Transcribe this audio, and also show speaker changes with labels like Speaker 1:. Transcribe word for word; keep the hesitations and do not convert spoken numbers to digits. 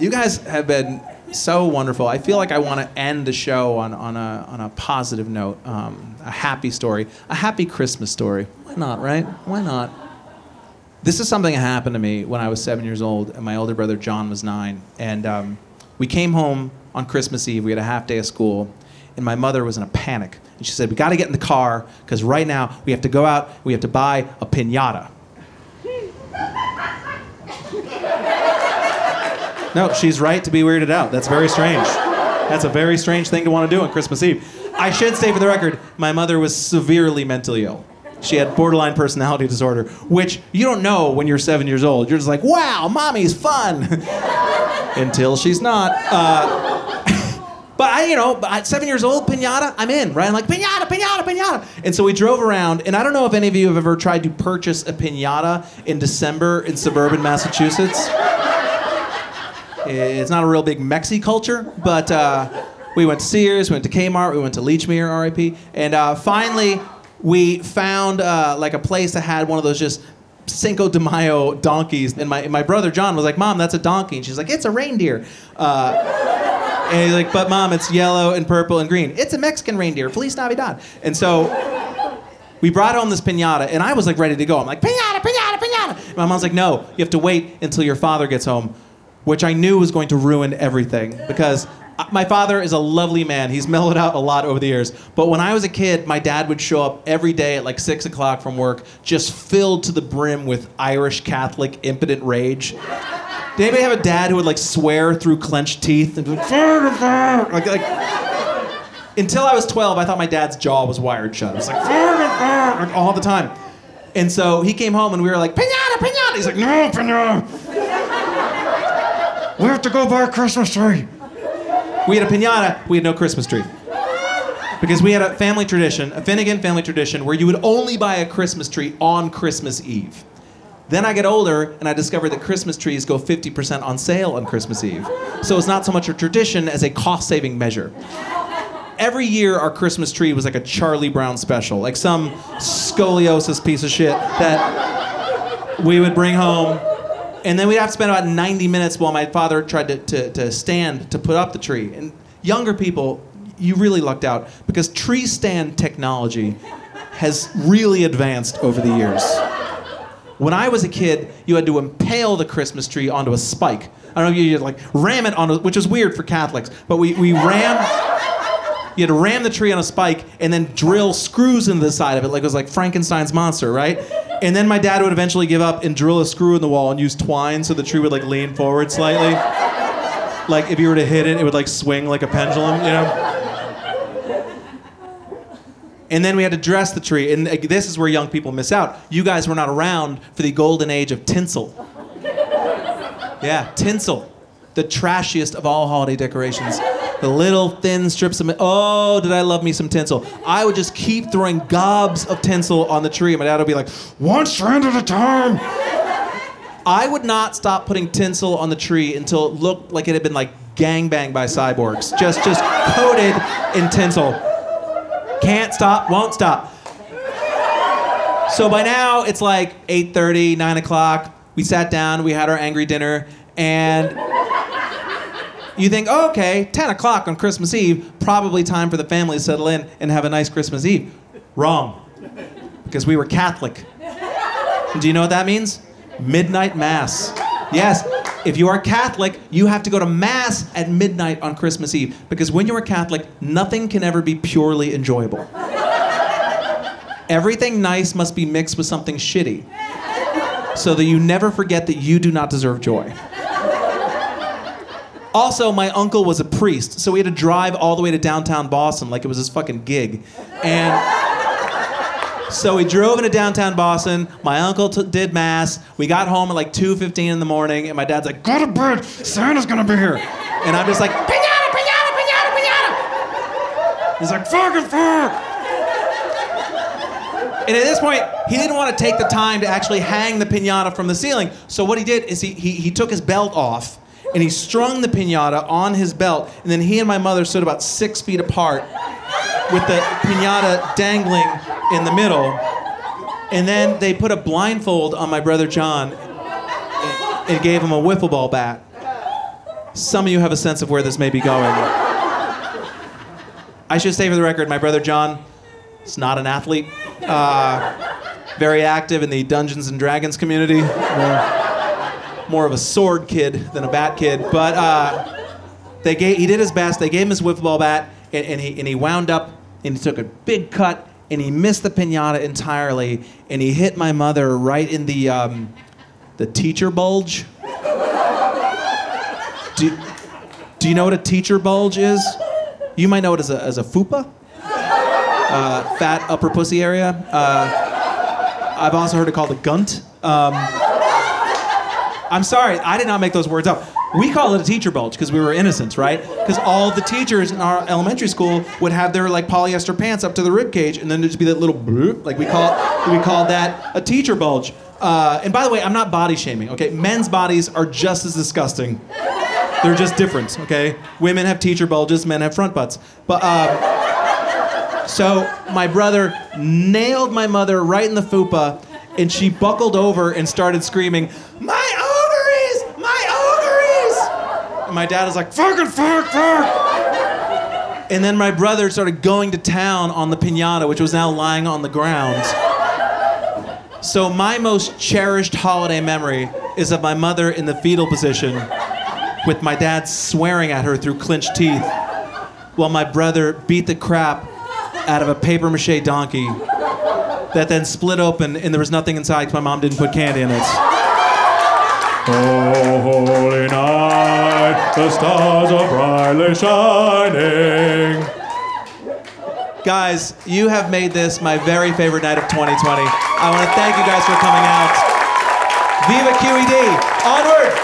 Speaker 1: You guys have been so wonderful. I feel like I want to end the show on, on, a, on a positive note, um, a happy story, a happy Christmas story. Why not, right? Why not? This is something that happened to me when I was seven years old, and my older brother John was nine. And um, we came home on Christmas Eve. We had a half day of school, and my mother was in a panic. And she said, we got to get in the car, because right now we have to go out, we have to buy a piñata. No, she's right to be weirded out. That's very strange. That's a very strange thing to want to do on Christmas Eve. I should say for the record, my mother was severely mentally ill. She had borderline personality disorder, which you don't know when you're seven years old. You're just like, wow, mommy's fun. Until she's not. Uh, but I, you know, at seven years old, piñata, I'm in, right? I'm like, piñata, piñata, piñata. And so we drove around, and I don't know if any of you have ever tried to purchase a piñata in December in suburban Massachusetts. It's not a real big Mexi culture, but uh, we went to Sears, we went to Kmart, we went to Leechmere, R I P, and uh, finally we found uh, like a place that had one of those just Cinco de donkeys, and my and my brother John was like, Mom, that's a donkey, and she's like, it's a reindeer. Uh, and he's like, but Mom, it's yellow and purple and green. It's a Mexican reindeer, Feliz Navidad. And so we brought home this piñata, and I was like ready to go. I'm like, piñata, piñata, piñata. And my mom's like, no, you have to wait until your father gets home. Which I knew was going to ruin everything, because my father is a lovely man. He's mellowed out a lot over the years. But when I was a kid, my dad would show up every day at like six o'clock from work, just filled to the brim with Irish Catholic impotent rage. Did anybody have a dad who would like swear through clenched teeth and be like, like, like until I was twelve, I thought my dad's jaw was wired shut. It was like, like all the time. And so he came home and we were like, piñata, piñata. He's like, no, piñata. We have to go buy a Christmas tree. We had a piñata, we had no Christmas tree. Because we had a family tradition, a Finnegan family tradition, where you would only buy a Christmas tree on Christmas Eve. Then I get older, and I discovered that Christmas trees go fifty percent on sale on Christmas Eve. So it's not so much a tradition as a cost-saving measure. Every year, our Christmas tree was like a Charlie Brown special, like some scoliosis piece of shit that we would bring home. And then we'd have to spend about ninety minutes while my father tried to, to, to stand to put up the tree. And younger people, you really lucked out, because tree stand technology has really advanced over the years. When I was a kid, you had to impale the Christmas tree onto a spike. I don't know if you had like ram it onto, which is weird for Catholics, but we, we ram, you had to ram the tree on a spike and then drill screws into the side of it like it was like Frankenstein's monster, right? And then my dad would eventually give up and drill a screw in the wall and use twine so the tree would like lean forward slightly. Like if you were to hit it, it would like swing like a pendulum, you know? And then we had to dress the tree. And this is where young people miss out. You guys were not around for the golden age of tinsel. Yeah, tinsel. The trashiest of all holiday decorations. The little thin strips of, oh, did I love me some tinsel. I would just keep throwing gobs of tinsel on the tree. My dad would be like, one strand at a time. I would not stop putting tinsel on the tree until it looked like it had been like gangbanged by cyborgs. Just, just coated in tinsel. Can't stop, won't stop. So by now, it's like eight thirty, nine o'clock. We sat down, we had our angry dinner, and you think, oh, okay, ten o'clock on Christmas Eve, probably time for the family to settle in and have a nice Christmas Eve. Wrong. Because we were Catholic. And do you know what that means? Midnight Mass. Yes, if you are Catholic, you have to go to Mass at midnight on Christmas Eve. Because when you are Catholic, nothing can ever be purely enjoyable. Everything nice must be mixed with something shitty, so that you never forget that you do not deserve joy. Also, my uncle was a priest, so we had to drive all the way to downtown Boston like it was his fucking gig. And so we drove into downtown Boston, my uncle t- did Mass, we got home at like two fifteen in the morning, and my dad's like, go to bed, Santa's gonna be here. And I'm just like, piñata, piñata, piñata, piñata. He's like, fucking fuck. And at this point, he didn't want to take the time to actually hang the piñata from the ceiling. So what he did is he, he, he took his belt off, and he strung the piñata on his belt, and then he and my mother stood about six feet apart with the piñata dangling in the middle. And then they put a blindfold on my brother John and, and gave him a wiffle ball bat. some of you have a sense of where this may be going. I should say for the record, my brother John is not an athlete. Uh, very active in the Dungeons and Dragons community. More, more of a sword kid than a bat kid. But uh, they gave, he did his best. They gave him his wiffle ball bat, and, and, he, and he wound up, and he took a big cut, and he missed the piñata entirely, and he hit my mother right in the um, the teacher bulge. Do, do you know what a teacher bulge is? You might know it as a, as a fupa, uh, fat upper pussy area. Uh, I've also heard it called a gunt. Um, I'm sorry, I did not make those words up. We call it a teacher bulge because we were innocents, right? Because all the teachers in our elementary school would have their like polyester pants up to the rib cage, and then there'd just be that little bloop, like we call we call that a teacher bulge. Uh, and by the way, I'm not body shaming. Okay, men's bodies are just as disgusting. They're just different. Okay, women have teacher bulges, men have front butts. But uh, so my brother nailed my mother right in the fupa, and she buckled over and started screaming, "My ovaries! My ovaries!" And my dad was like, "Fucking fuck, fuck!" And then my brother started going to town on the piñata, which was now lying on the ground. So my most cherished holiday memory is of my mother in the fetal position, with my dad swearing at her through clenched teeth, while my brother beat the crap out of a papier-mâché donkey that then split open and there was nothing inside because my mom didn't put candy in it.
Speaker 2: Oh, holy night, the stars are brightly shining.
Speaker 1: Guys, you have made this my very favorite night of twenty twenty. I want to thank you guys for coming out. Viva Q E D! Onward!